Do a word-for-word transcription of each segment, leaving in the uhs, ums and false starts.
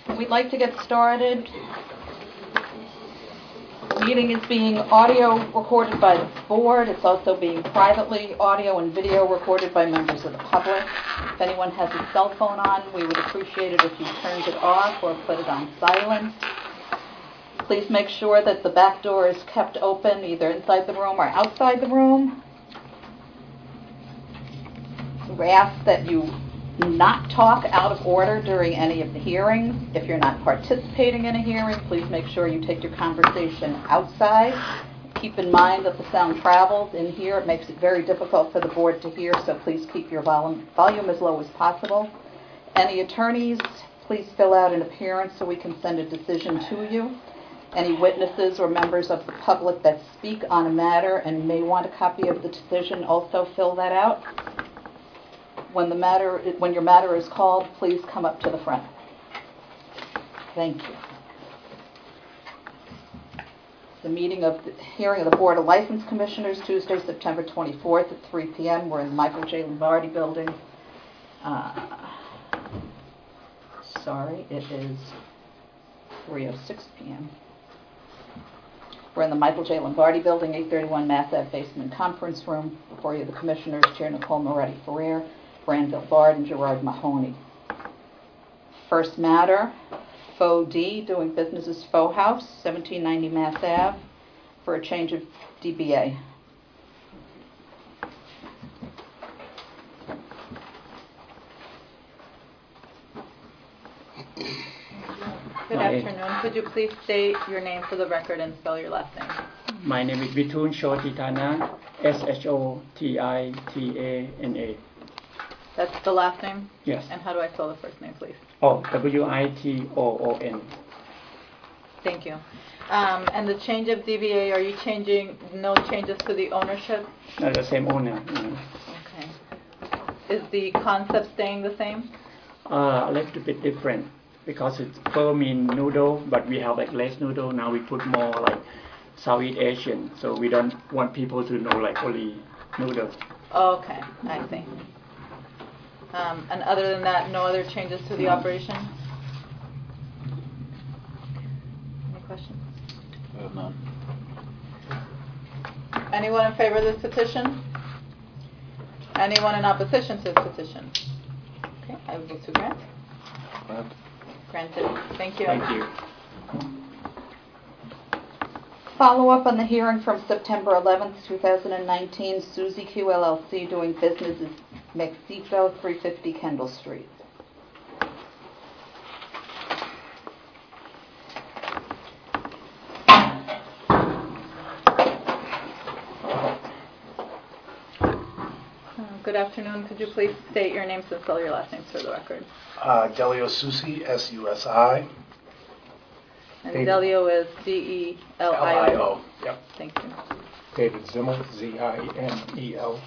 We'd like to get started. The meeting is being audio recorded by the board. It's also being privately audio and video recorded by members of the public. If anyone has a cell phone on, we would appreciate it if you turned it off or put it on silent. Please make sure that the back door is kept open either inside the room or outside the room. We ask that you not talk out of order during any of the hearings. If you're not participating in a hearing, please make sure you take your conversation outside. Keep in mind that the sound travels in here. It makes it very difficult for the board to hear, so please keep your volume, volume as low as possible. Any attorneys, please fill out an appearance so we can send a decision to you. Any witnesses or members of the public that speak on a matter and may want a copy of the decision, also fill that out. When the matter, when your matter is called, please come up to the front. Thank you. The meeting of the hearing of the Board of License Commissioners, Tuesday, September twenty-fourth at three p.m. We're in the Michael J. Lombardi building. Uh, sorry, it is three oh six p.m. We're in the Michael J. Lombardi building, eight thirty-one Mass Ave Basement Conference Room. Before you, the Commissioners, Chair Nicole Moretti-Ferrer, Granville Bard, and Gerard Mahoney. First matter, Faux D, doing business as Faux House, seventeen ninety Mass Ave, for a change of D B A. Good afternoon. Could you please state your name for the record and spell your last name? My name is Vitun Shotitana, S H O T I T A N A. That's the last name? Yes. And how do I spell the first name, please? Oh, W I T O O N. Thank you. Um, and the change of D B A, are you changing, no changes to the ownership? No, the same owner. Mm. Okay. Is the concept staying the same? Uh, a little bit different because it's pho mean noodle, but we have like less noodle. Now we put more like Southeast Asian, so we don't want people to know like only noodles. Okay, I see. Um, and other than that, no other changes to the No. operation? Any questions? I have none. Anyone in favor of this petition? Anyone in opposition to this petition? Okay, I will move to grant. Grant. Granted. Thank you. Thank you. Follow up on the hearing from September eleventh, two thousand nineteen, Suzy Q L L C, doing business as Mexico, three fifty Kendall Street. Good afternoon. Could you please state your names and spell your last names for the record? Uh, Delio Susi, S U S I. And David. Delio is D E L L I I O. O. Yep. Thank you. David Zimmel, Z I M E L.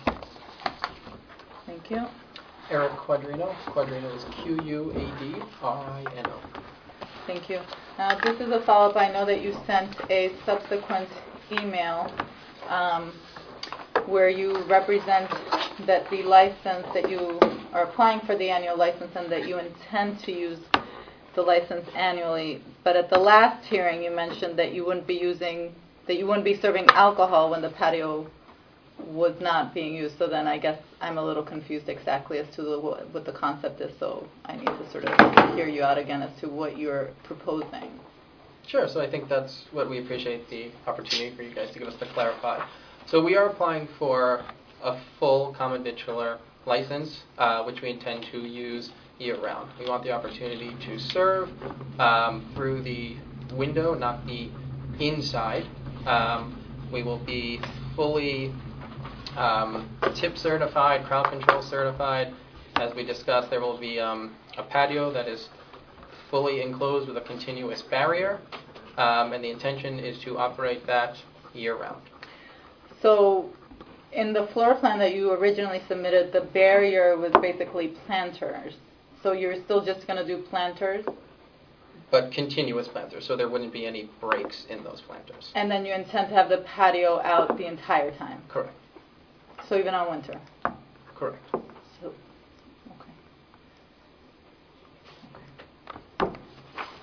Thank you. Eric Quadrino. Quadrino is Q U A D R I N O. Thank you. Now, this is a follow-up. I know that you sent a subsequent email um, where you represent that the license that you are applying for the annual license and that you intend to use the license annually. But at the last hearing, you mentioned that you wouldn't be using, that you wouldn't be serving alcohol when the patio was not being used. So then I guess I'm a little confused exactly as to the, what, what the concept is. So I need to sort of hear you out again as to what you're proposing. Sure, so I think that's what we appreciate the opportunity for you guys to give us to clarify. So we are applying for a full common victualler license, uh, which we intend to use year-round. We want the opportunity to serve um, through the window, not the inside. Um, we will be fully um, tip certified, crowd control certified. As we discussed, there will be um, a patio that is fully enclosed with a continuous barrier, um, and the intention is to operate that year-round. So in the floor plan that you originally submitted, the barrier was basically planters. So you're still just going to do planters? But continuous planters, so there wouldn't be any breaks in those planters. And then you intend to have the patio out the entire time? Correct. So even on winter? Correct. So, okay.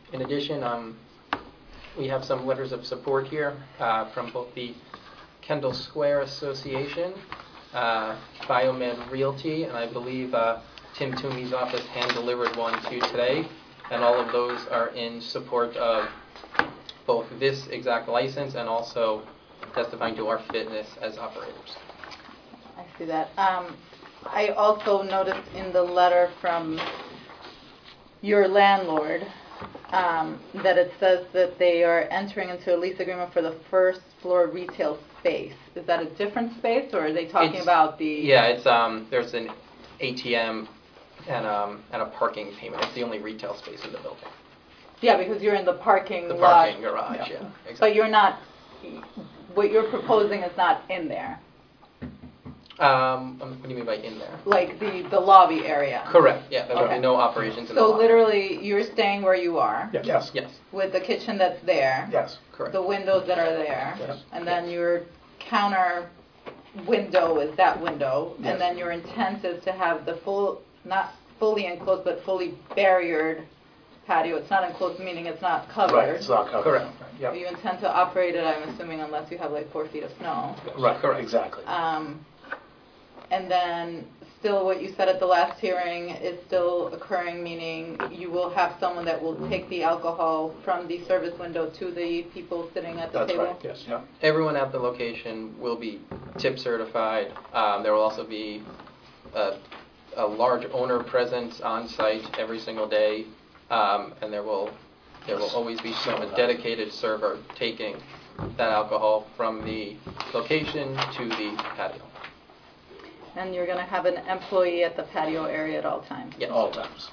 In addition, um, we have some letters of support here uh, from both the Kendall Square Association, uh, Biomed Realty, and I believe uh, Tim Toomey's office hand-delivered one to you today, and all of those are in support of both this exact license and also testifying to our fitness as operators. I see that. Um, I also noticed in the letter from your landlord um, that it says that they are entering into a lease agreement for the first floor retail space. Is that a different space, or are they talking It's- about the... Yeah, it's um, there's an A T M and um, and a parking payment. It's the only retail space in the building. Yeah, because you're in the parking The lot. parking garage, yeah, exactly. But you're not... What you're proposing is not in there, Um, um, what do you mean by in there? like the, the lobby area. Correct. Yeah, there will Okay. be no operations in the So lobby. literally, you're staying where you are, Yes. Yes. Yes, with the kitchen that's there, Yes. correct. the windows that are there, Yes. and then your counter window is that window, Yes. and then your intent is to have the full, not fully enclosed, but fully barriered patio. It's not enclosed, meaning it's not covered. Right, it's not covered. Correct. Yep. You intend to operate it, I'm assuming, unless you have like four feet of snow. Right, Correct. exactly. Um, and then still what you said at the last hearing is still occurring, meaning you will have someone that will take the alcohol from the service window to the people sitting at the That's table? right, yes, yeah. Everyone at the location will be tip certified. Um, there will also be a, a large owner presence on site every single day, um, and there will there will always be some a dedicated server taking that alcohol from the location to the patio. And you're going to have an employee at the patio area at all times? Yes. All times.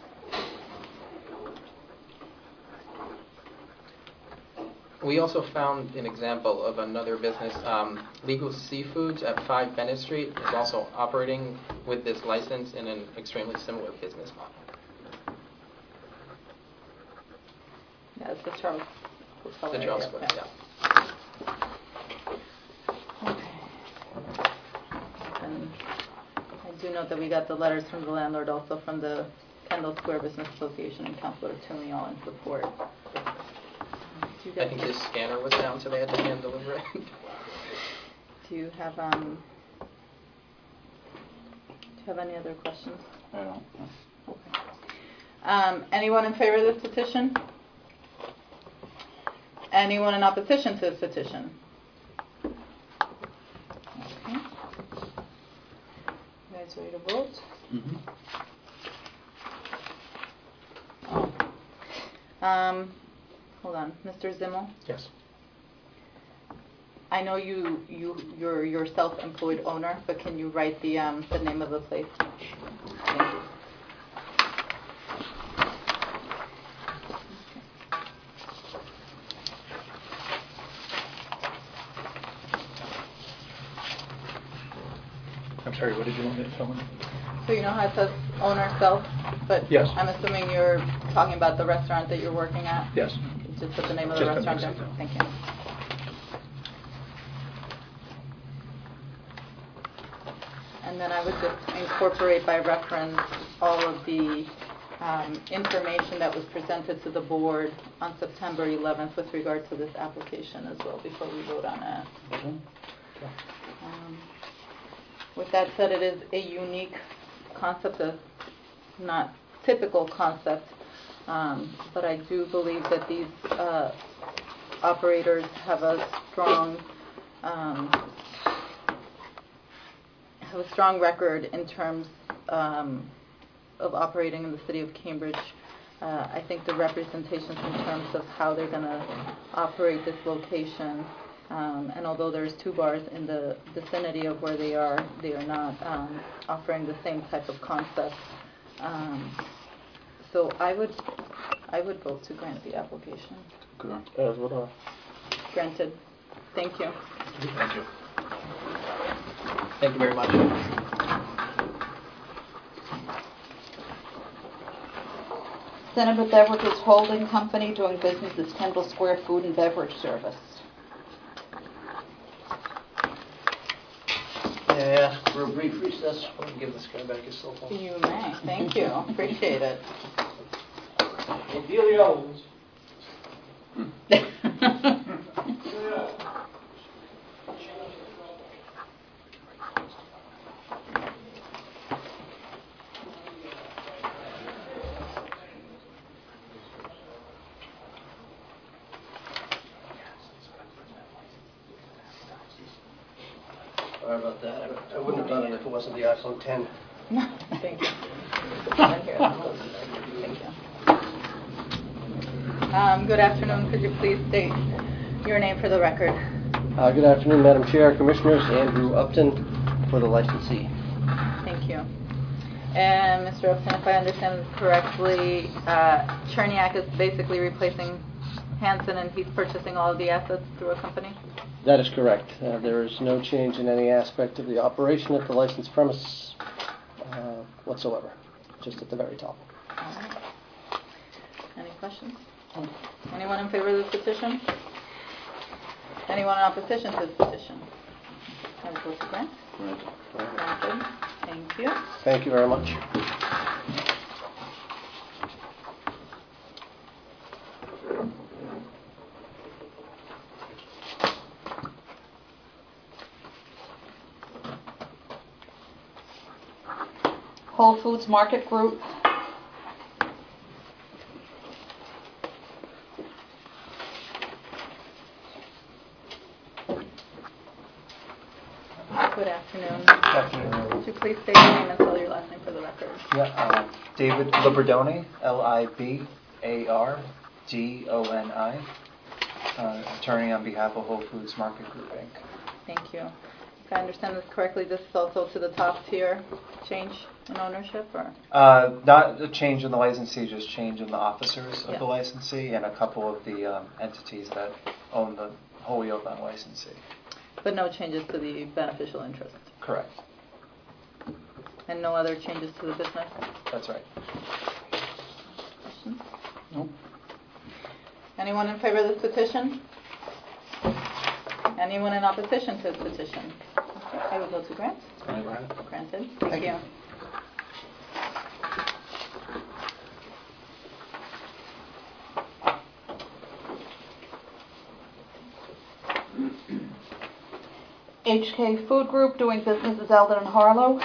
We also found an example of another business, um, Legal Seafoods at five Bennett Street, is also operating with this license in an extremely similar business model. Yeah, it's the Charles Hotel The area. Charles Square, yeah. Okay. And I do note that we got the letters from the landlord, also from the Kendall Square Business Association and Councilor Toomey, all in support. Do you I guys- think his scanner was down, so they had to hand deliver it. Do you have, um, do you have any other questions? I don't. Okay. Um, anyone in favor of this petition? Anyone in opposition to this petition? Okay. You guys ready to vote? Mm-hmm. Oh. Um, hold on, Mister Zimmel? Yes. I know you, you, you're, you're self-employed owner, but can you write the, um, the name of the place? Thank you. I'm sorry, what did you want me to tell me? So you know how it says owner self, but Yes. I'm assuming you're talking about the restaurant that you're working at? Yes. Just put the name of the Just the restaurant name. there? Thank you. And then I would just incorporate by reference all of the um, information that was presented to the board on September eleventh with regard to this application as well before we vote on it. Mhm. Um, With that said, it is a unique concept, a not typical concept, um, but I do believe that these uh, operators have a strong um, have a strong record in terms um, of operating in the city of Cambridge. Uh, I think the representations in terms of how they're going to operate this location, um, and although there's two bars in the vicinity of where they are, they are not um, offering the same type of concept. Um, so I would, I would vote to grant the application. Good. As would I. Granted. Thank you. Thank you. Thank you very much. Senator Beverages Holding Company doing business as Kendall Square Food and Beverage Service. Yeah, for a brief recess, I'll give this guy back his cell phone. You may. Thank you. Appreciate it. Delios. Sorry about that. I- I wouldn't have done it if it wasn't the iPhone ten. Thank you. Thank you. Um, Good afternoon. Could you please state your name for the record? Uh, Good afternoon, Madam Chair, Commissioners. Andrew Upton for the licensee. Thank you. And Mister Upton, if I understand this correctly, uh, Cherniak is basically replacing Hanson, and he's purchasing all of the assets through a company? That is correct. Uh, There is no change in any aspect of the operation at the licensed premise uh, whatsoever, just at the very top. All right. Any questions? Anyone in favor of this petition? Anyone in opposition to this petition? I will vote to grant. Granted. Thank you. Thank you very much. Whole Foods Market Group. Good afternoon. Good afternoon. Would you please state your name and spell your last name for the record? Yeah, uh, David Liberdoni, L I B A R D O N I, uh, attorney on behalf of Whole Foods Market Group, Incorporated. Thank you. If I understand this correctly, this is also to the top tier change in ownership, or? Uh, not a change in the licensee, just change in the officers of Yeah. the licensee and a couple of the um, entities that own the wholly owned licensee. But no changes to the beneficial interest? Correct. And no other changes to the business? That's right. Questions? No. Anyone in favor of this petition? Anyone in opposition to this petition? Okay, I will go to grant. Granted. Thank, Thank you. you. H K Food Group doing business as Eldon and Harlow.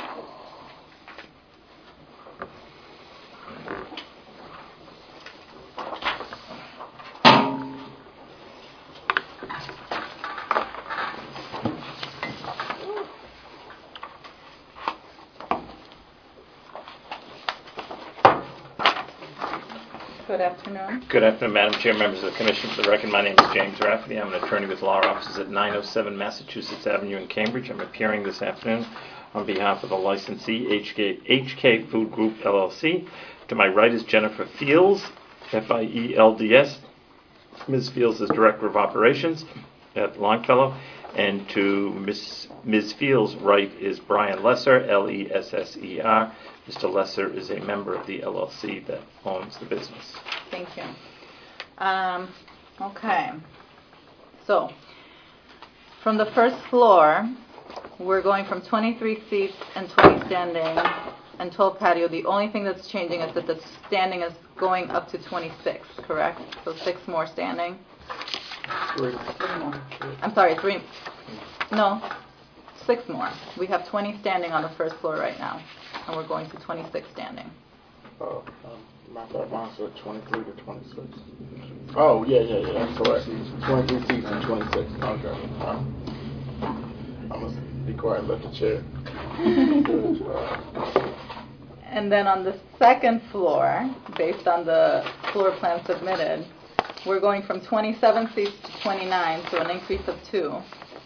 Good afternoon. Good afternoon, Madam Chair, members of the Commission. For the record, my name is James Rafferty. I'm an attorney with law offices at nine oh seven Massachusetts Avenue in Cambridge. I'm appearing this afternoon on behalf of the licensee, H K, H K Food Group, L L C. To my right is Jennifer Fields, F I E L D S. Miz Fields is Director of Operations at Longfellow. And to Miz Miz Fields' right is Brian Lesser, L E S S E R. Mister Lesser is a member of the L L C that owns the business. Thank you. Um, okay. So, from the first floor, we're going from twenty-three seats and twenty standing and twelve patio. The only thing that's changing is that the standing is going up to twenty-six, correct? So six more standing. Three. I'm sorry, three. No, six more. We have twenty standing on the first floor right now, and we're going to twenty-six standing. Oh, um, my thought mine said twenty-three to twenty-six. Oh, yeah, yeah, yeah, that's correct. twenty-three seats and twenty-six. Okay. Um, I must be quiet and let the chair. And then on the second floor, based on the floor plan submitted, we're going from twenty-seven seats to twenty-nine, so an increase of two.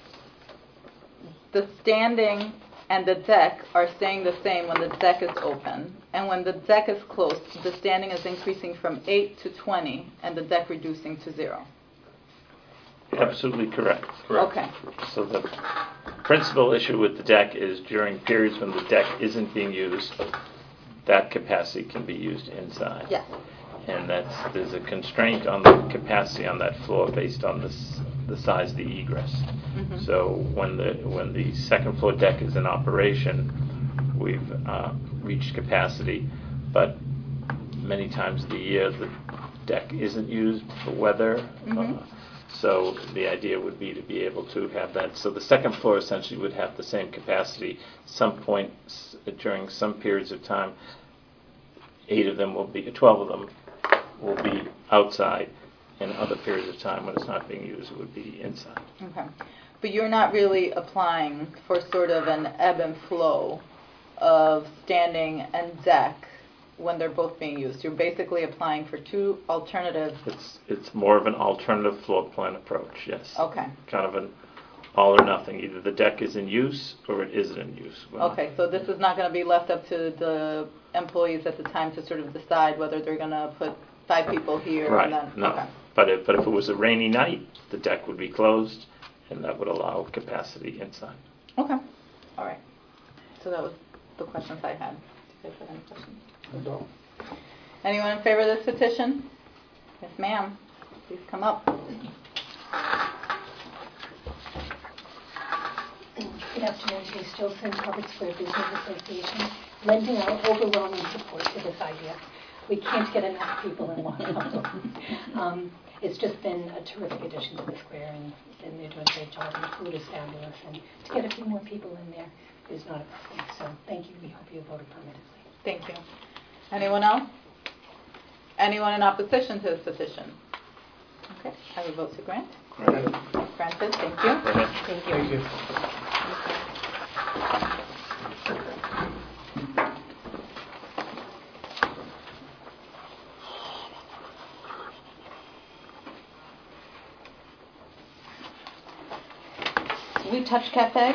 The standing and the deck are staying the same when the deck is open. And when the deck is closed, the standing is increasing from eight to twenty and the deck reducing to zero. Absolutely correct. Okay. So the principal issue with the deck is during periods when the deck isn't being used, that capacity can be used inside. Yes. And that's, there's a constraint on the capacity on that floor based on this, the size of the egress. Mhm. So when the when the second floor deck is in operation, we've uh, reached capacity, but many times of the year the deck isn't used for weather. Mhm. Uh, So the idea would be to be able to have that. So the second floor essentially would have the same capacity. Some point s- during some periods of time, eight of them will be, twelve of them will be outside. And other periods of time when it's not being used, it would be inside. Okay. But you're not really applying for sort of an ebb and flow of standing and deck when they're both being used. You're basically applying for two alternative. It's it's more of an alternative floor plan approach, yes. Okay. Kind of an all or nothing. Either the deck is in use or it isn't in use. Well, Okay, so this is not going to be left up to the employees at the time to sort of decide whether they're going to put five people here Right, and then. no. Okay. But if, but if it was a rainy night, the deck would be closed, and that would allow capacity inside. Okay. All right. So that was the questions I had. Do you guys have any questions? I don't. Anyone in favor of this petition? Yes, ma'am. Please come up. Good afternoon, Jay Stilson, Harvard Square Business Association, lending our overwhelming support to this idea. We can't get enough people in Waterloo. um, it's just been a terrific addition to the square, and, and they're doing a great job, and the food is fabulous, and to get a few more people in there is not a problem. So thank you. We hope you vote affirmatively. Thank you. Anyone else? Anyone in opposition to this petition? Okay, I will vote to grant. Granted. Granted, thank you. Go ahead. Thank you. Thank you. Sweet Touch Cafe.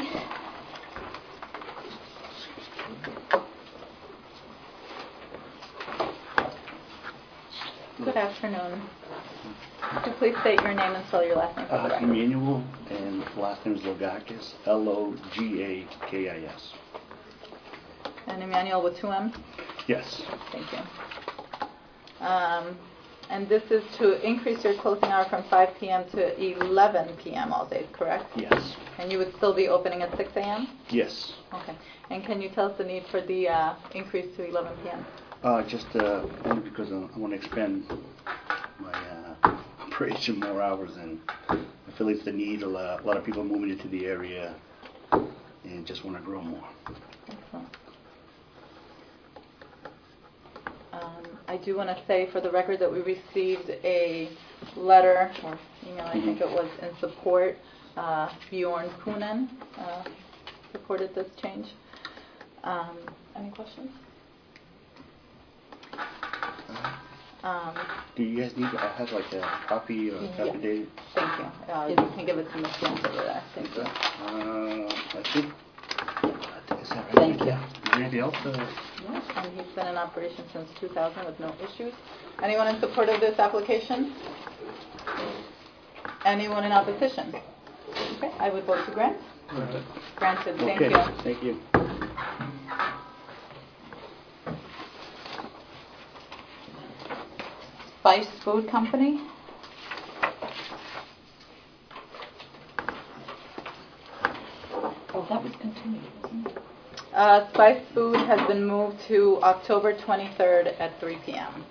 Good afternoon. Could you please state your name and spell your last name for the Uh, record? Emmanuel, and last name is Logakis, L O G A K I S. And Emmanuel with two M's? Yes, Thank you. Um, and this is to increase your closing hour from five p.m. to eleven p.m. all day, correct? yes, And you would still be opening at six a.m.? yes. Okay. And can you tell us the need for the uh, increase to eleven p.m.? Uh, just uh, only because I, I want to expand my uh, operation more hours, and I feel it's the need. A lot, a lot of people moving into the area, and just want to grow more. Excellent. Um, I do want to say for the record that we received a letter, or email, I think it was, in support. Uh, Bjorn Kuhnen uh, supported this change. Um, any questions? Um, Do you guys need? I have like a copy or a Yeah. copy dated. thank you. Uh, you can give it to Miz Jones over there. Thank you. Uh, I think. Is that right? Thank you. Is there anything else? Uh, Yeah, and he's been in operation since two thousand with no issues. Anyone in support of this application? Anyone in opposition? Okay, I would vote to grant. Granted, thank okay. you. Thank you. Spice Food Company. Oh, that was continued, wasn't it? Uh, Spice Food has been moved to October twenty-third at three p.m.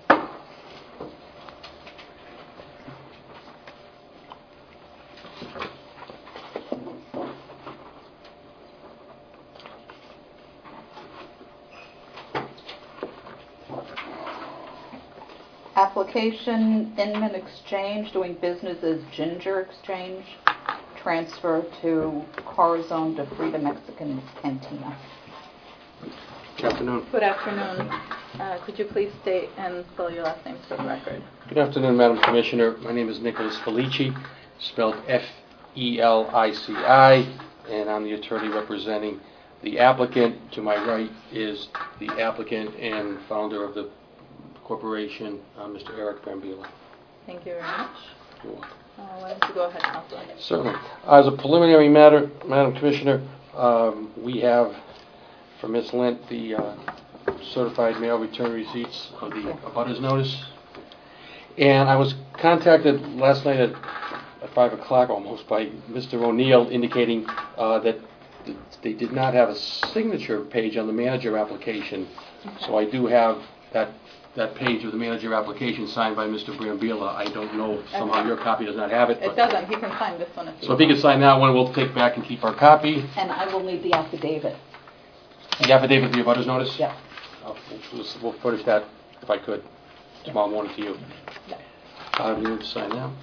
Application Inman Exchange, doing business as Ginger Exchange, transfer to Corazon de Frida Mexican Cantina. Good afternoon. Good afternoon. Uh, could you please state and spell your last name for the record? Good afternoon, Madam Commissioner. My name is Nicholas Felici, spelled F E L I C I, and I'm the attorney representing the applicant. To my right is the applicant and founder of the corporation, uh, Mister Eric Brambilla. Thank you very much. You're welcome. Uh, why don't you go ahead, Counselor? Certainly. As a preliminary matter, Madam Commissioner, um, we have for Miz Lent the uh, certified mail return receipts of the abutters notice. And I was contacted last night at, at five o'clock almost by Mister O'Neill indicating uh, that th- they did not have a signature page on the manager application. So I do have that that page of the manager application signed by Mister Brambilla. I don't know if somehow your copy does not have it. It but- doesn't, he can sign this one if he So if he wants. can sign that one, we'll take back and keep our copy. And I will need the affidavit. The affidavit for your butters notice? Yep. Uh, We'll we'll furnish that, if I could, tomorrow morning to you. Yep. Uh, you need to sign that.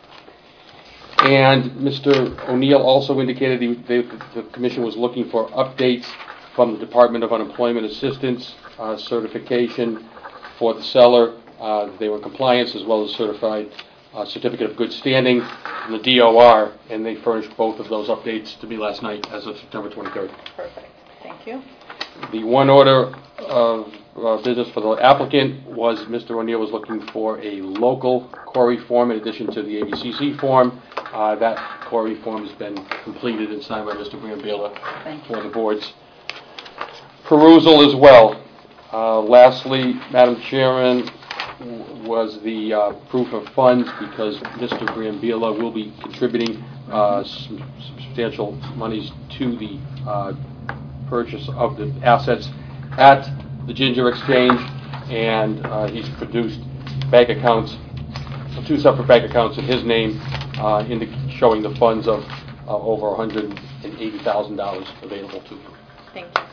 And Mister O'Neill also indicated the, the, the commission was looking for updates from the Department of Unemployment Assistance uh, certification for the seller. Uh, they were compliance as well as certified uh, certificate of good standing from the D O R, and they furnished both of those updates to me last night as of September twenty-third. Perfect, thank you. The one order of uh, business for the applicant was Mister O'Neill was looking for a local query form in addition to the A B C C form. Uh, that query form has been completed and signed by Mister Brambilla for the board's perusal as well. Uh, lastly, Madam Chairman, w- was the uh, proof of funds, because Mister Brambilla will be contributing uh, some substantial monies to the uh, purchase of the assets at the Ginger Exchange, and uh, he's produced bank accounts, two separate bank accounts in his name, uh, indi- showing the funds of uh, over one hundred eighty thousand dollars available to him. Thank you.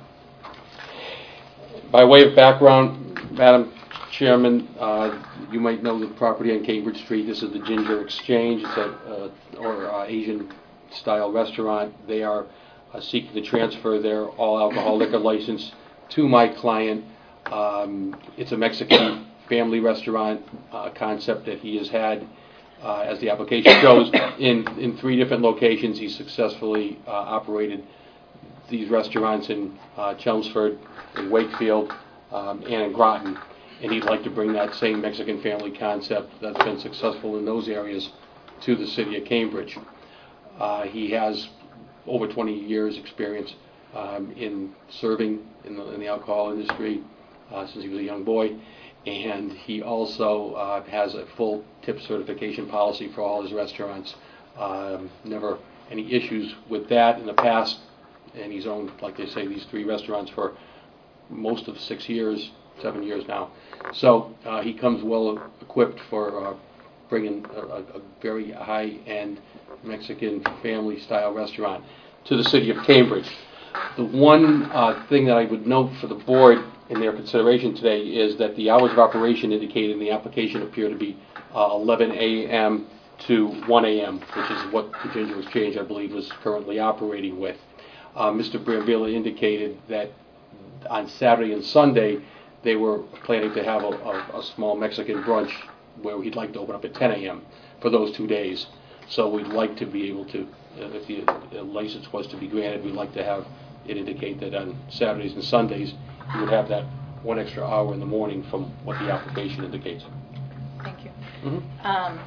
By way of background, Madam Chairman, uh, you might know the property on Cambridge Street. This is the Ginger Exchange. It's a uh, or uh, Asian-style restaurant. They are uh, seeking to transfer their all-alcohol liquor license to my client. Um, it's a Mexican family restaurant, uh, concept that he has had, uh, as the application shows, in, in three different locations. He's successfully uh, operated these restaurants in uh, Chelmsford, in Wakefield, um, and in Groton. And he'd like to bring that same Mexican family concept that's been successful in those areas to the city of Cambridge. Uh, he has over twenty years experience um, in serving in the, in the alcohol industry uh, since he was a young boy. And he also uh, has a full tip certification policy for all his restaurants. Um, never any issues with that in the past. And he's owned, like they say, these three restaurants for most of six years, seven years now. So uh, he comes well equipped for uh, bringing a, a, a very high-end Mexican family-style restaurant to the city of Cambridge. The one uh, thing that I would note for the board in their consideration today is that the hours of operation indicated in the application appear to be uh, eleven a.m. to one a.m., which is what the Ginger Exchange, I believe, was currently operating with. Uh, Mister Brambilla indicated that on Saturday and Sunday they were planning to have a, a, a small Mexican brunch where he'd like to open up at ten a.m. for those two days. So we'd like to be able to, uh, if the uh, license was to be granted, we'd like to have it indicate that on Saturdays and Sundays you would have that one extra hour in the morning from what the application indicates. Thank you. Mm-hmm. Um,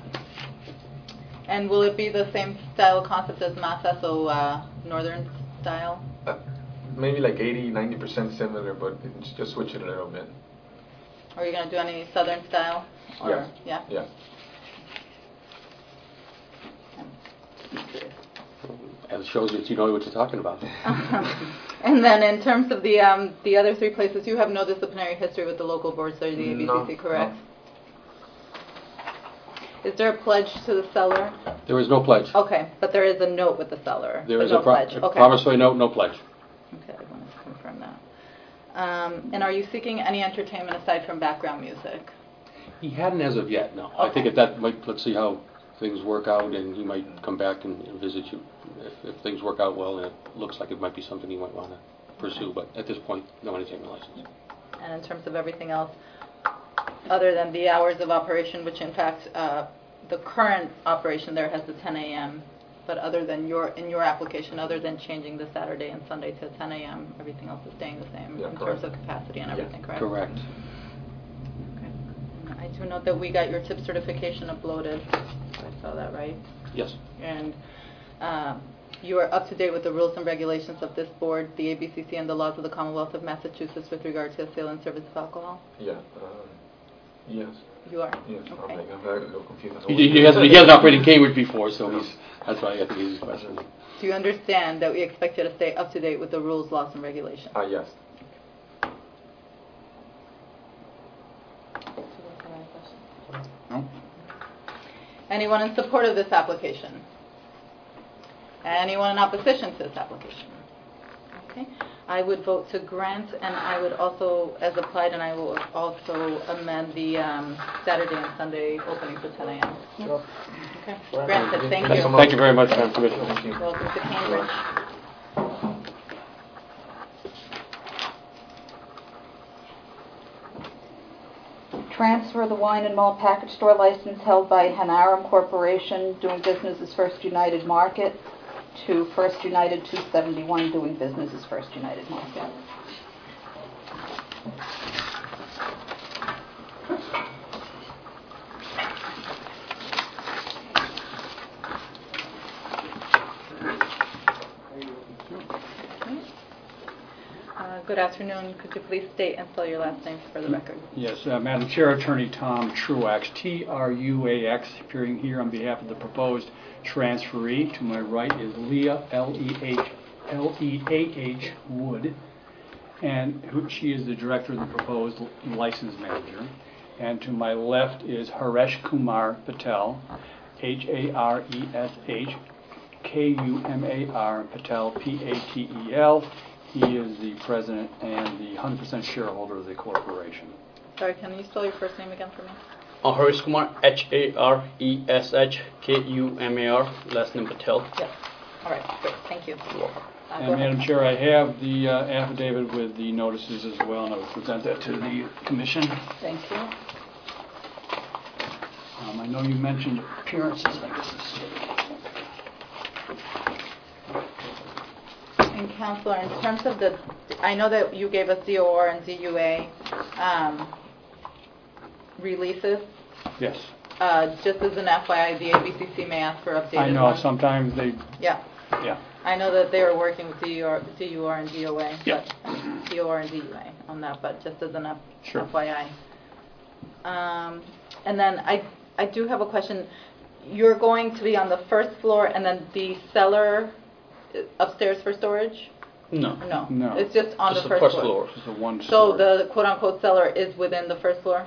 and will it be the same style concept as Masa, so uh, northern style? Uh, maybe like eighty, ninety percent similar, but it's just switch it a little bit. Are you going to do any southern style? Or, Yeah. Yeah? Yeah. As it shows that you know what you're talking about. And then in terms of the um, the other three places, you have no disciplinary history with the local boards or the A B C C, No, correct? Is there a pledge to the seller? There is no pledge. Okay, but there is a note with the seller. There but is no a, pro- pledge. a Okay. promissory note, no pledge. Okay, I wanted to confirm that. Um, and are you seeking any entertainment aside from background music? He hadn't as of yet, no. I think Okay. if that might, let's see how things work out, and he might come back and, and visit you if, if things work out well, and it looks like it might be something he might want to pursue. But at this point, no entertainment license. And in terms of everything else, other than the hours of operation, which in fact uh, the current operation there has the ten a.m., but other than your in your application, other than changing the Saturday and Sunday to ten a.m., everything else is staying the same Yeah, in correct. terms of capacity and Yeah, everything, correct? Correct. Okay. I do note that we got your tip certification uploaded. I saw that, right? Yes. And uh, you are up to date with the rules and regulations of this board, the A B C C, and the laws of the Commonwealth of Massachusetts with regard to the sale and service of alcohol? Yeah. Um, yes. You are? Yes. Okay. I'm, like, I'm very a little confused. He, he, hasn't, he hasn't operated in Cambridge before, so he's, that's why I think he's questioning. Do you understand that we expect you to stay up to date with the rules, laws, and regulations? Ah, yes. No? Anyone in support of this application? Anyone in opposition to this application? Okay. I would vote to grant, and I would also, as applied, and I will also amend the um, Saturday and Sunday opening to ten a.m. Sure. Okay. Granted. Thank Thank you. you, Thank you very much, Madam Commissioner. Thank you. Welcome to Cambridge. Transfer the wine and malt package store license held by Hanarum Corporation, doing business as First United Market, to First United two seventy-one, doing business as First United Market. Uh, Good afternoon. Could you please state and spell your last name for the record? Yes, uh, Madam Chair, Attorney Tom Truax, T R U A X, appearing here on behalf of the proposed transferee. To my right is Leah, L E H L E A H Wood, and who, she is the director of the proposed license manager. And to my left is Haresh Kumar Patel, H A R E S H K U M A R, Patel, P A T E L. He is the president and the one hundred percent shareholder of the corporation. Sorry, can you spell your first name again for me? Uh, Haresh Kumar, H A R E S H K U M A R, last name Patel. Yes. All right, great. Thank you. You're welcome. Uh, go And Madam ahead. Chair, I have the uh, affidavit with the notices as well, and I will present that to the commission. Thank you. Um, I know you mentioned appearances. I guess And Counselor, in terms of the, I know that you gave us D O R and D U A um, releases. Yes. Uh, just as an F Y I, the A B C C may ask for updated I know ones. sometimes they, Yeah. yeah. I know that they were working with D U R, D U R and D O A. Yeah. But, D O R and D U A on that, but just as an F- Sure. F Y I. Um, and then I, I do have a question. You're going to be on the first floor and then the cellar upstairs for storage? No. No. No. It's just on Just the the first, first floor. It's a one So story. the quote-unquote cellar is within the first floor?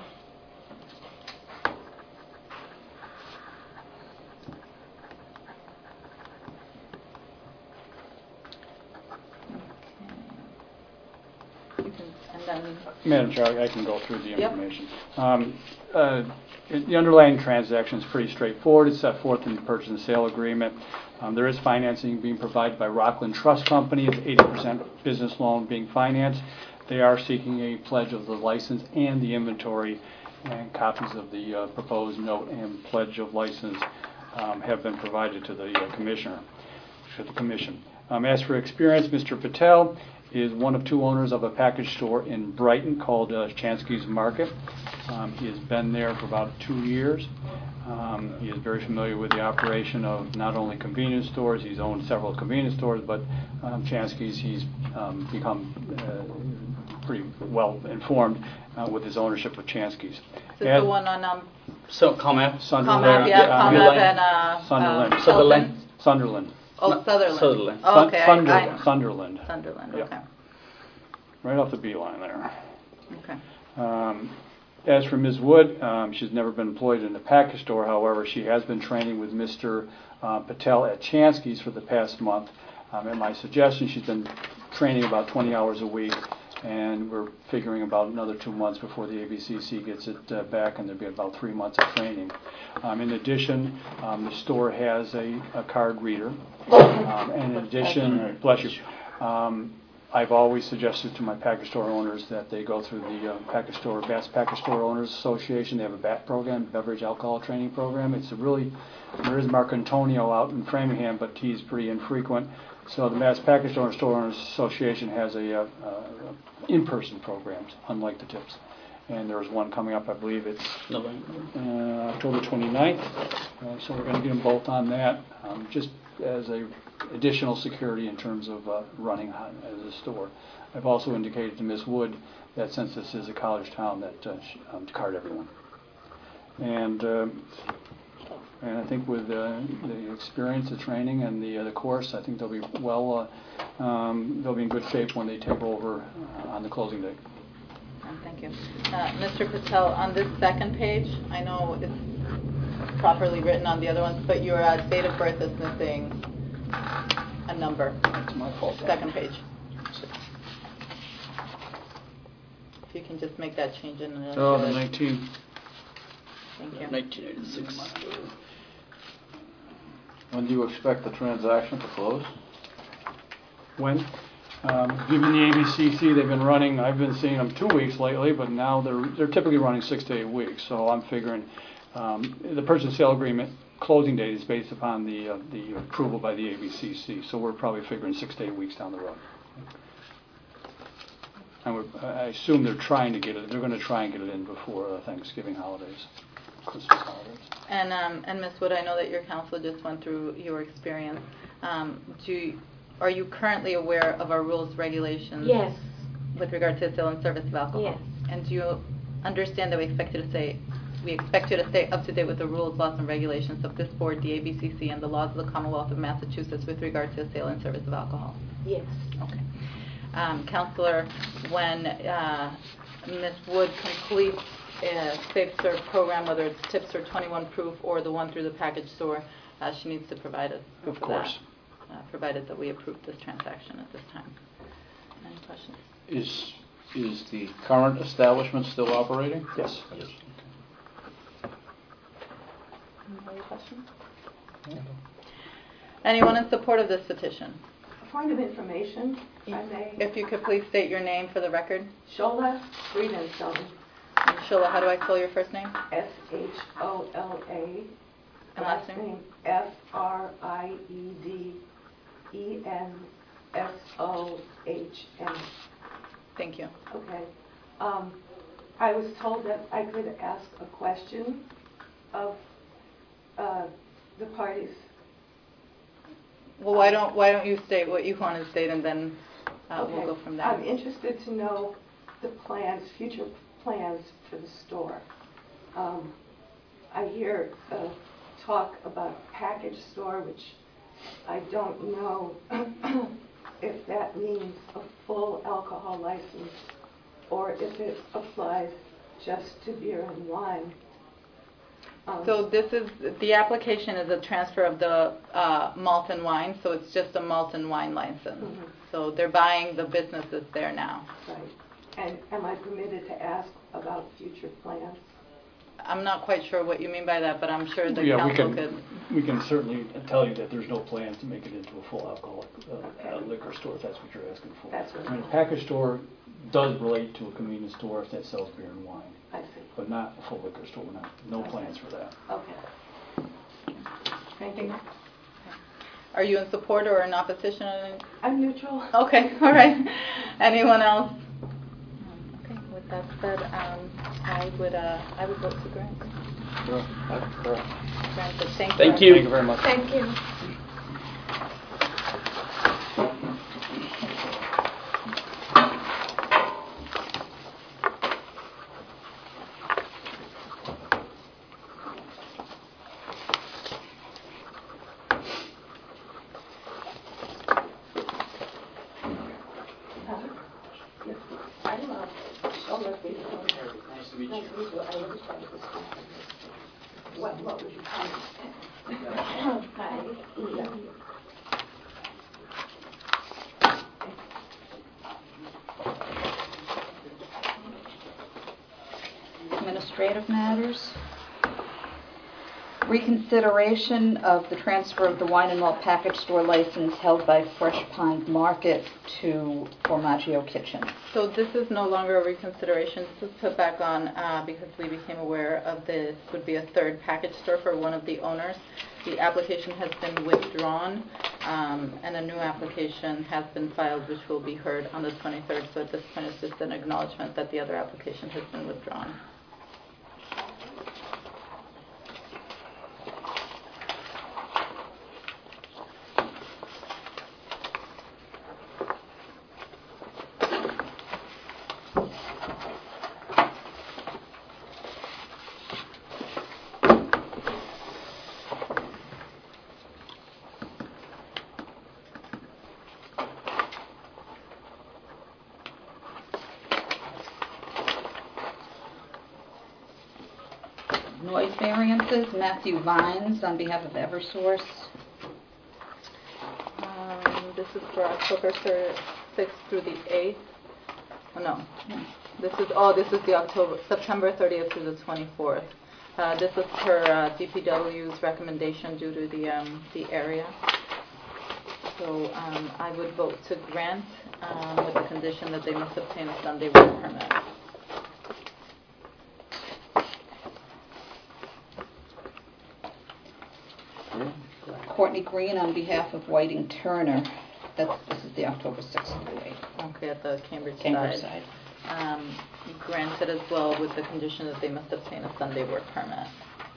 Okay. You can, and then, Madam Chair, I can go through the Yep. information. Um, uh, The underlying transaction is pretty straightforward. It's set forth in the purchase and sale agreement. Um, There is financing being provided by Rockland Trust Company. It's eighty percent business loan being financed. They are seeking a pledge of the license and the inventory, and copies of the uh, proposed note and pledge of license um, have been provided to the uh, commissioner, to the commission. Um, As for experience, Mister Patel is one of two owners of a package store in Brighton called uh, Chansky's Market. Um, he has been there for about two years. Um, he is very familiar with the operation of not only convenience stores, he's owned several convenience stores, but um, Chansky's, he's um, become uh, pretty well informed uh, with his ownership of Chansky's. is this As- the one on um, So, Comap. Sunderland, Comap, yeah, uh, Comap and uh, Sunderland. uh, Sutherland. Shelton? Sunderland. Oh, No, Sutherland. Sutherland. Oh, Sun- okay. I- Sunderland. I- Sunderland. Sunderland, Yeah. okay. Right off the beeline there. Okay. Um, As for Miz Wood, um, she's never been employed in a package store. However, she has been training with Mister Uh, Patel at Chansky's for the past month. Um, at my suggestion, she's been training about twenty hours a week, and we're figuring about another two months before the A B C C gets it uh, back, and there'll be about three months of training. Um, in addition, um, the store has a, a card reader. Um, and in addition, bless you. Um, I've always suggested to my package store owners that they go through the uh, package store, Bass Package Store Owners Association. They have a B A T program, Beverage Alcohol Training Program. It's a really, there is Mark Antonio out in Framingham, but he's pretty infrequent. So the Bass Package Store Owners Association has a, uh, uh, in-person programs, unlike the tips. And there's one coming up, I believe it's uh, October twenty-ninth. Uh, so we're going to get them both on that, um, just as a additional security in terms of uh, running as a store. I've also indicated to Miz Wood that since this is a college town, that uh, she, um, to card everyone. And um, and I think with uh, the experience, the training, and the uh, the course, I think they'll be well. Uh, um, they'll be in good shape when they take over uh, on the closing day. And thank Thank you. Uh, Mister Patel, on this second page, I know it's properly written on the other ones, but your uh, date of birth is missing a number. That's my fault. Second page. If you can just make that change in the... Oh, the nineteen. Thank you. nineteen eighty-six. When do you expect the transaction to close? When? Um, given the A B C C, they've been running, I've been seeing them two weeks lately, but now they're they're typically running six to eight weeks. So I'm figuring um, the purchase and sale agreement closing date is based upon the uh, the approval by the A B C C. So we're probably figuring six to eight weeks down the road. And we're, I assume they're trying to get it. They're going to try and get it in before uh, Thanksgiving holidays, Christmas holidays. And um, and Miz Wood, I know that your counsel just went through your experience. Um, do you, are you currently aware of our rules, regulations? Yes. With regard to the sale and service of alcohol? Yes. And do you understand that we expect you to stay, we expect you to stay up to date with the rules, laws, and regulations of this board, the A B C C, and the laws of the Commonwealth of Massachusetts with regard to the sale and service of alcohol? Yes. Okay. Um, Counselor, when uh, Miz Wood completes a Safe Serve program, whether it's TIPS or twenty-one proof or the one through the package store, uh, she needs to provide us proof Of of course. that, uh, provided that we approve this transaction at this time. Any questions? Is, is the current establishment still operating? Yes. Yes. Any other questions? Anyone in support of this petition? Point of information, if I may. If you could please state your name for the record. Shola Friedenstone. And Shola, how do I spell your first name? S H O L A. And last name? F R I E D E N S O H N. Thank you. Okay. Um, I was told that I could ask a question of uh, the parties. Well, why don't why don't you state what you want to state, and then uh, Okay. we'll go from there. I'm interested to know the plans, future plans for the store. Um, I hear uh, talk about package store, which I don't know if that means a full alcohol license or if it applies just to beer and wine. Um, So this is, the application is a transfer of the uh, malt and wine, so it's just a malt and wine license. Mhm. So they're buying the businesses there now. Right. And am I permitted to ask about future plans? I'm not quite sure what you mean by that, but I'm sure the Yeah, we council can, could. we can certainly tell you that there's no plans to make it into a full alcoholic uh, uh, liquor store, if that's what you're asking for. That's what I mean, I'm- a package store does relate to a convenience store that sells beer and wine, I see. but not a full liquor store, not, no plans for that. Okay. Thank you. Are you in support or in opposition? I'm neutral. Okay, all right. Anyone else? Okay, with that said, um, I would, uh, I would vote to grant. Sure. That's correct. Granted. Thank you. Thank you. Thank you very much. Thank you. I'm uh, Shola Friedenstone. Nice to meet you. Nice to meet you. I live across the street. What, what would you call me? Hi. Yeah. Administrative matters. Reconsideration of the transfer of the wine and malt package store license held by Fresh Pond Market to Formaggio Kitchen. So this is no longer a reconsideration. This was put back on uh, because we became aware of this would be a third package store for one of the owners. The application has been withdrawn, um, and a new application has been filed, which will be heard on the twenty-third. So at this point, it's just an acknowledgement that the other application has been withdrawn. Noise variances, Matthew Vines on behalf of Eversource. Um, this is for October sixth through the eighth. Oh, no. This is, oh, this is the October, September thirtieth through the twenty-fourth. Uh, this is per uh, D P W's recommendation due to the, um, the area. So um, I would vote to grant um, with the condition that they must obtain a Sunday work permit. Courtney Green on behalf of Whiting Turner. That's, this is the October sixth through eighth. Okay, at the Cambridge, Cambridge side. side. Um, granted as well with the condition that they must obtain a Sunday work permit.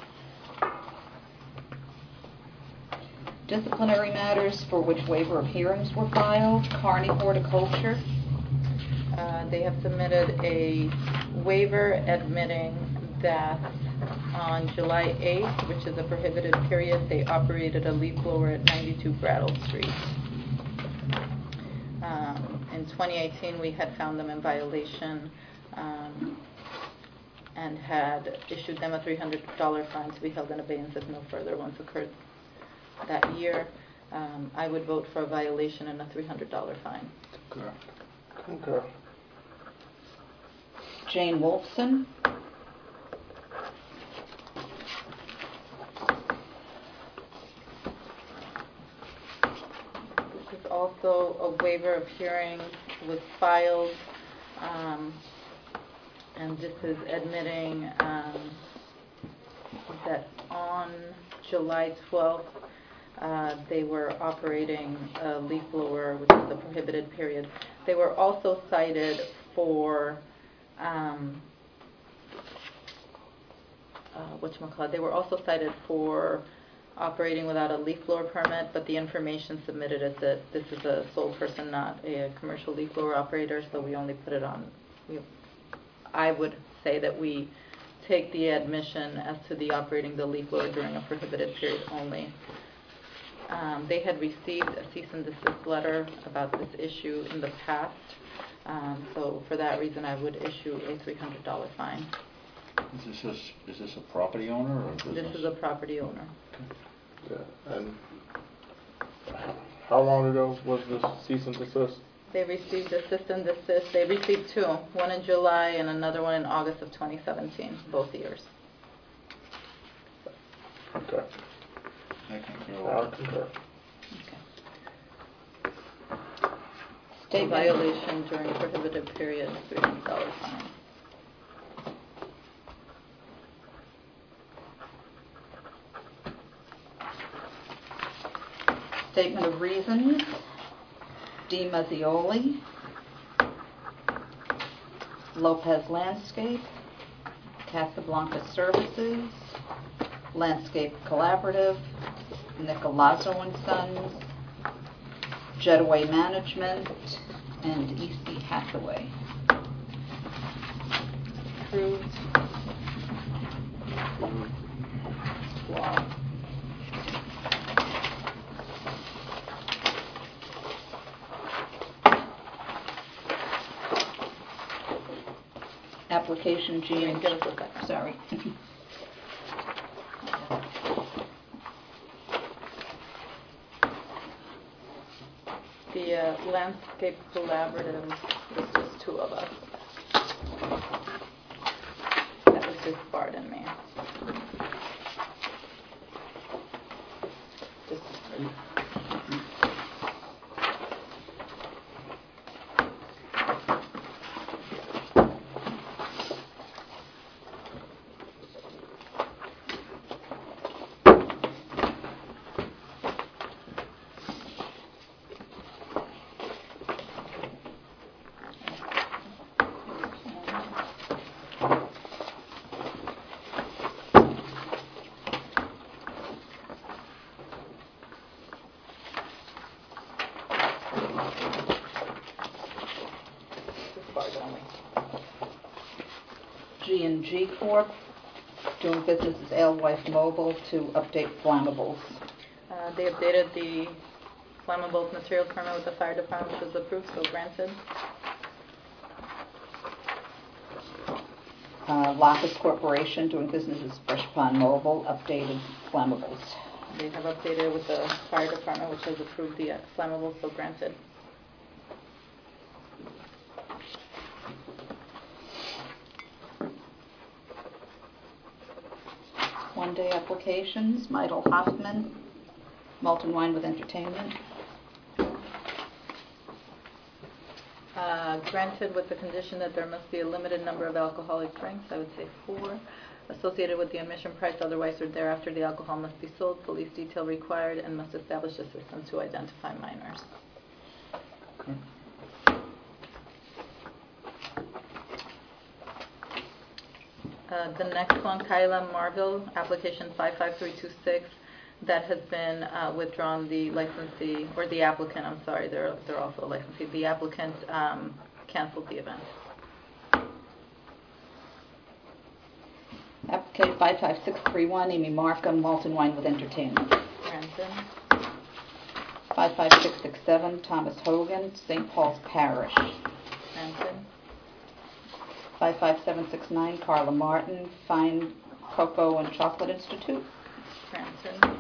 Disciplinary matters for which waiver of hearings were filed. Kearney Horticulture. Uh, they have submitted a waiver admitting that on July eighth, which is a prohibited period, they operated a leaf blower at ninety-two Brattle Street. Um, in twenty eighteen, we had found them in violation um, and had issued them a three hundred dollars fine to be held in abeyance if no further ones occurred that year. Um, I would vote for a violation and a three hundred dollars fine. Concur. Concur. Jane Wolfson. This is also a waiver of hearing was filed, um, and this is admitting um, that on July twelfth, uh, they were operating a leaf blower, which is the prohibited period. They were also cited for um, uh, whatchamacallit, they were also cited for operating without a leaf blower permit, but the information submitted is that this is a sole person, not a commercial leaf blower operator, so we only put it on. We, I would say that we take the admission as to the operating the leaf blower during a prohibited period only. Um, they had received a cease and desist letter about this issue in the past, um, so for that reason I would issue a three hundred dollars fine. Is this a, is this a property owner or a business? This is a property owner. Yeah, and how long ago was this cease and desist? They received a cease and desist. They received two, one in July and another one in August of twenty seventeen, both years. Okay. I concur. I'll concur. State violation during prohibited period, three hundred dollars fine. Statement of reasons. D. Mazzioli. Lopez Landscape. Casablanca Services. Landscape Collaborative. Nicolazzo and Sons. Jetaway Management. And E C Hathaway. Approved. Wow. Application G and Give us a second. sorry. The uh, Landscape Collaborative is just two of us. That was just Bart and me. Just G and G Corp. Doing business as Alewife Mobile to update flammables. Uh, they updated the flammables material permit with the fire department, which was approved, so granted. Uh, Locus Corporation doing business as Fresh Pond Mobile, updated flammables. They have updated with the fire department, which has approved the uh, flammables, so granted. One-day applications, Meidel Hoffman, malt and wine with entertainment. Uh, granted with the condition that there must be a limited number of alcoholic drinks, I would say four, associated with the admission price, otherwise or thereafter the alcohol must be sold, police detail required, and must establish a system to identify minors. Uh, the next one, Kyla Marville, application five five three two six, that has been uh, withdrawn. The licensee, or the applicant, I'm sorry, they're, they're also a licensee. The applicant um, canceled the event. Application five five six three one, Amy Markham, malt and wine with entertainment. Granted. five five six six seven, Thomas Hogan, Saint Paul's Parish. Granted. five five seven six nine, Carla Martin, Fine Cocoa and Chocolate Institute. Granted.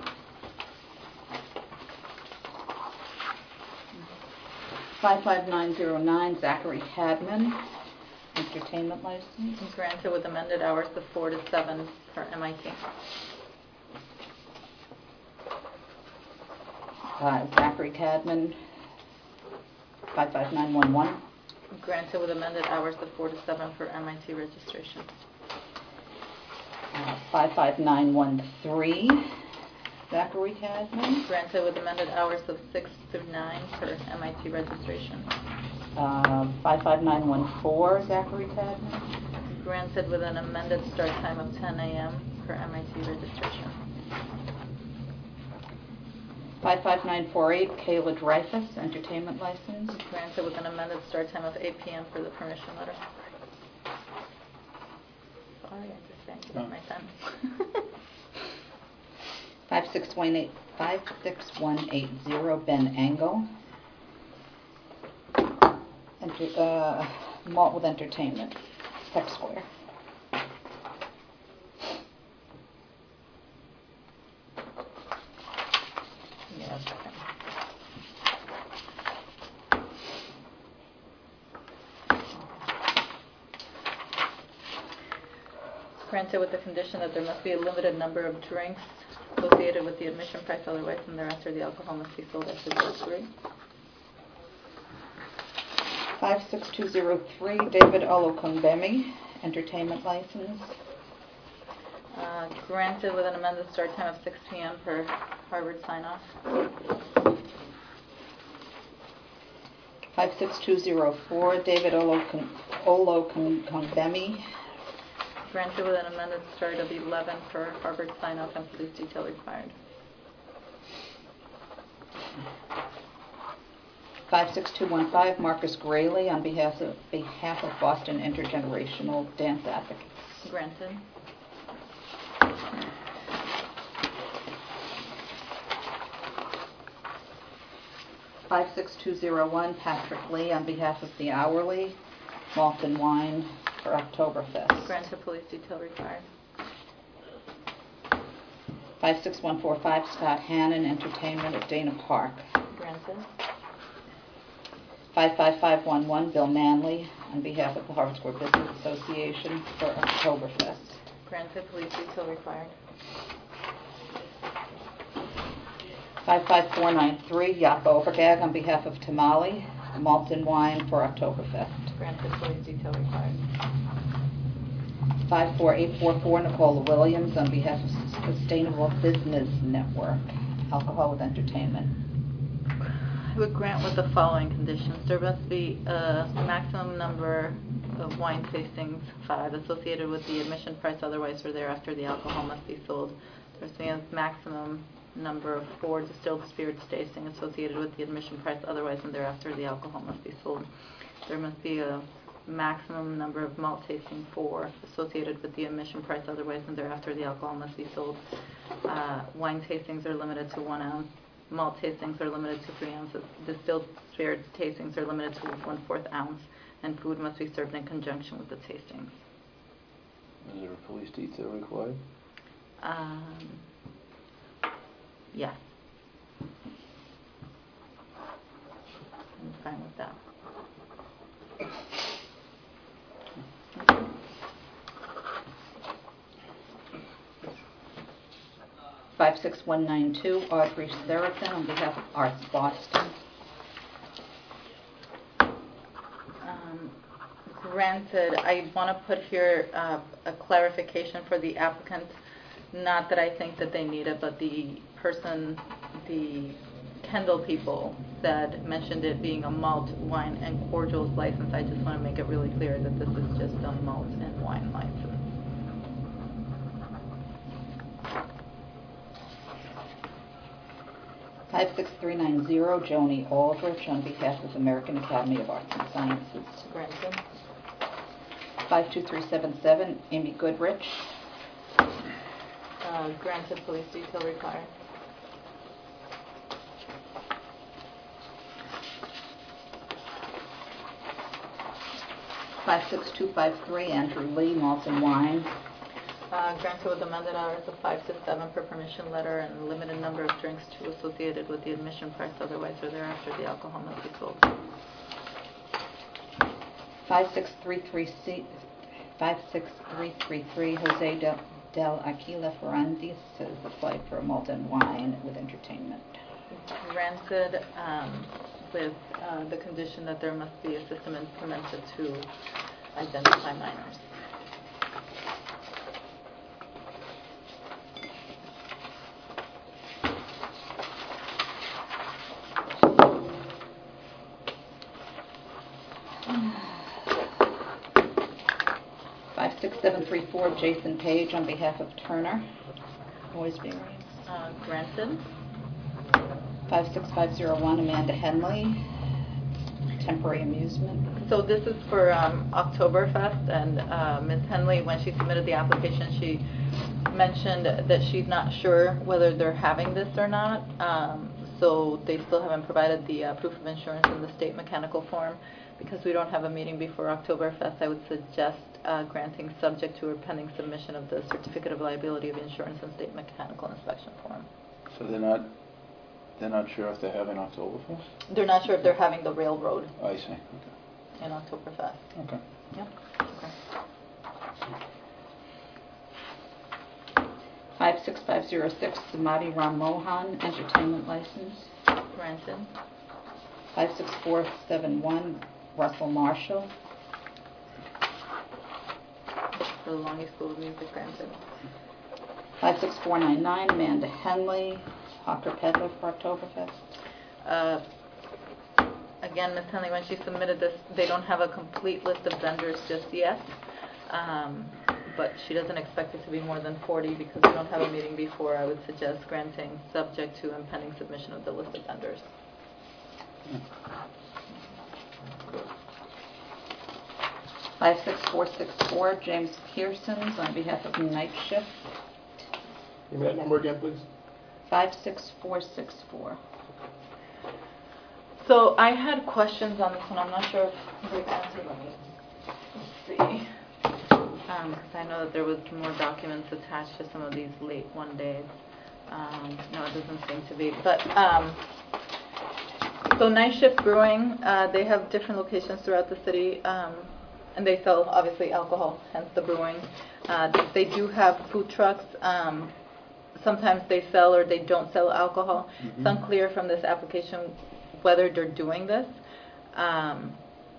five five nine zero nine, Zachary Cadman, entertainment license. Granted with amended hours of four to seven for M I T. Uh, Zachary Cadman, five five nine one one. Granted with amended hours of four to seven for M I T registration. Uh, five five nine one three, Zachary Cadman. Granted with amended hours of six to nine for M I T registration. Uh, five five nine one four, Zachary Cadman. Granted with an amended start time of ten a.m. for M I T registration. five five nine four eight, Kayla Dreyfus, entertainment license. Granted with an amended start time of eight p.m. for the permission letter. Sorry, I just thank you for my pen. five six one eight, five six one eight zero, Ben Engel. Enter, uh, malt with entertainment, Tech Square. Yes. Granted with the condition that there must be a limited number of drinks associated with the admission price, otherwise and thereafter the alcohol must be sold at the three. five six two zero three, David Olokunbemi, entertainment license. Uh, granted with an amended start time of six p.m. for Harvard sign-off. five six two zero four, David Olokun- Olokunbemi. Granted with an amended start of eleven for Harvard sign-off and police detail required. five six two one five, Marcus Grayley, on behalf of, behalf of Boston Intergenerational Dance Advocates. Granted. five six two zero one, Patrick Lee, on behalf of the Hourly, malt and wine for Oktoberfest. Granted police detail required. five six one four five, Scott Hannon, entertainment at Dana Park. Granted. five five five one one, Bill Manley, on behalf of the Harvard Square Business Association for Oktoberfest. Granted police detail required. five five four nine three, Jaap Overgag, on behalf of Tamale, malt and wine for Oktoberfest. Granted police detail required. five four eight four four, Nicola Williams, on behalf of Sustainable Business Network, alcohol with entertainment. I would grant with the following conditions. There must be a maximum number of wine tastings, five, associated with the admission price, otherwise or thereafter the alcohol must be sold. There must be a maximum number of four distilled spirits tasting associated with the admission price, otherwise and thereafter the alcohol must be sold. There must be a maximum number of malt tasting, four, associated with the admission price, otherwise and thereafter the alcohol must be sold. Uh, wine tastings are limited to one ounce. Malt tastings are limited to three ounces. Distilled spirits tastings are limited to one-fourth ounce, and food must be served in conjunction with the tastings. Is there a police detail required? Um, yes. I'm fine with that. five six one nine two, Audrey Serafin on behalf of Arts Boston. Um, Granted, I want to put here uh, a clarification for the applicant. Not that I think that they need it, but the person, the Kendall people said, mentioned it being a malt, wine, and cordials license. I just want to make it really clear that this is just a malt and wine license. five six three nine zero, Joni Aldrich on behalf of American Academy of Arts and Sciences. Granted. five two three seven seven, Amy Goodrich. Uh, granted, police detail required. five six two five three, Andrew Lee, Malt and Wine. Uh, granted with amended hours of five to seven per permission letter and a limited number of drinks to associated with the admission price, otherwise or thereafter the alcohol must be sold. five six three three three, Jose Del, Del Aquila Ferrandis has applied for a malt and wine with entertainment. Granted, um, with uh, the condition that there must be a system implemented to identify minors. five six seven three four, Jason Page on behalf of Turner, Noisberry. Uh, granted. five six five zero one, Amanda Henley, temporary amusement. So this is for um, Oktoberfest, and uh, Miz Henley, when she submitted the application, she mentioned that she's not sure whether they're having this or not. Um, so they still haven't provided the uh, proof of insurance in the state mechanical form. Because we don't have a meeting before Oktoberfest, I would suggest uh, granting subject to or pending submission of the certificate of liability of insurance and state mechanical inspection form. So they're not, they're not sure if they're having Oktoberfest? They're not sure if they're having the railroad I see, okay. in Oktoberfest. Okay. Yep. Okay. five six five zero six, Samadhi Ram Mohan, entertainment license. Granted. five six four seven one, Russell Marshall. For the Longy School of Music, granted. five six four nine nine, Amanda Henley, Hawker Peddler for Oktoberfest. Uh, again, Miz Henley, when she submitted this, they don't have a complete list of vendors just yet. Um, but she doesn't expect it to be more than forty because we don't have a meeting before. I would suggest granting subject to and pending submission of the list of vendors. five six four six four, James Pearsons on behalf of Night Shift. Give me that number again, please. five six four six four. So I had questions on this one. I'm not sure if they've answered them. Let's see. Um, because I know that there was more documents attached to some of these late one days. Um, no, it doesn't seem to be. But um, so Night Shift Brewing, uh, they have different locations throughout the city, um, and they sell obviously alcohol, hence the brewing. Uh, they do have food trucks. Um, sometimes they sell or they don't sell alcohol. Mm-hmm. It's unclear from this application whether they're doing this. Um,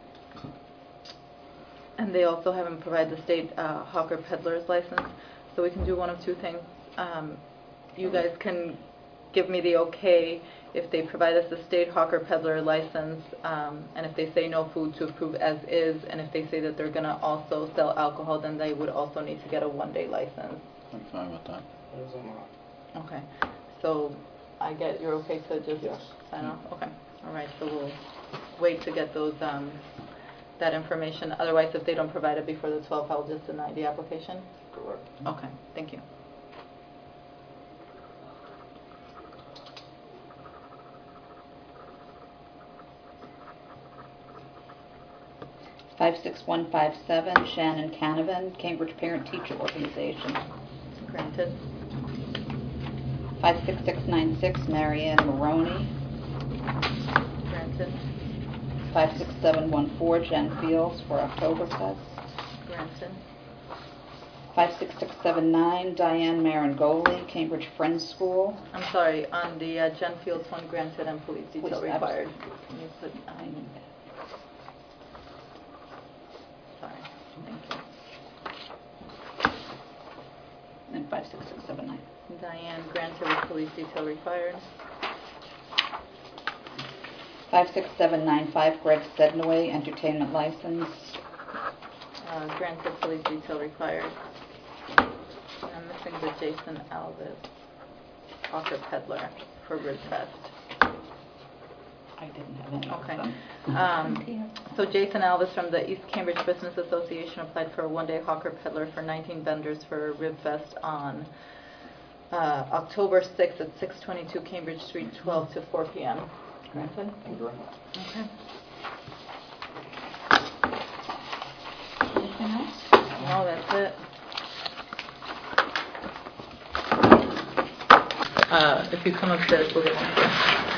and they also haven't provided the state uh, hawker peddler's license. So we can do one of two things. Um, you guys can give me the okay if they provide us the state hawker peddler license, um, and if they say no food to approve as is, and if they say that they're going to also sell alcohol, then they would also need to get a one-day license. I'm fine with that. Okay. So I get you're okay to just Yes. sign off? Okay. All right. So we'll wait to get those um, that information. Otherwise, if they don't provide it before the twelfth, I'll just deny the application? Correct. Okay. Thank you. five six one five seven, Shannon Canavan, Cambridge Parent Teacher Organization. Granted. five six six nine six, Marianne Maroney. Granted. five six seven one four, Jen Fields for Oktoberfest. Granted. five six six seven nine, Diane Marangoli, Cambridge Friends School. I'm sorry, on the uh, Jen Fields one, granted, and police detail Which- required. Can you put, I um, sorry, thank you. And five six six seven nine. Diane, granted with police detail required. five six seven nine five, Greg Sednaway, Entertainment License. Uh, granted, police detail required. And I'm missing the Jason Alvis, Hawker Peddler for Rib Fest. I didn't have any of Okay. them. Um, so Jason Alvis from the East Cambridge Business Association applied for a one-day Hawker Peddler for nineteen vendors for Rib Fest on uh, October sixth at six twenty-two Cambridge Street, twelve to four p m Granted? Okay. Anything else? No, that's it. Uh, if you come upstairs, we'll get one.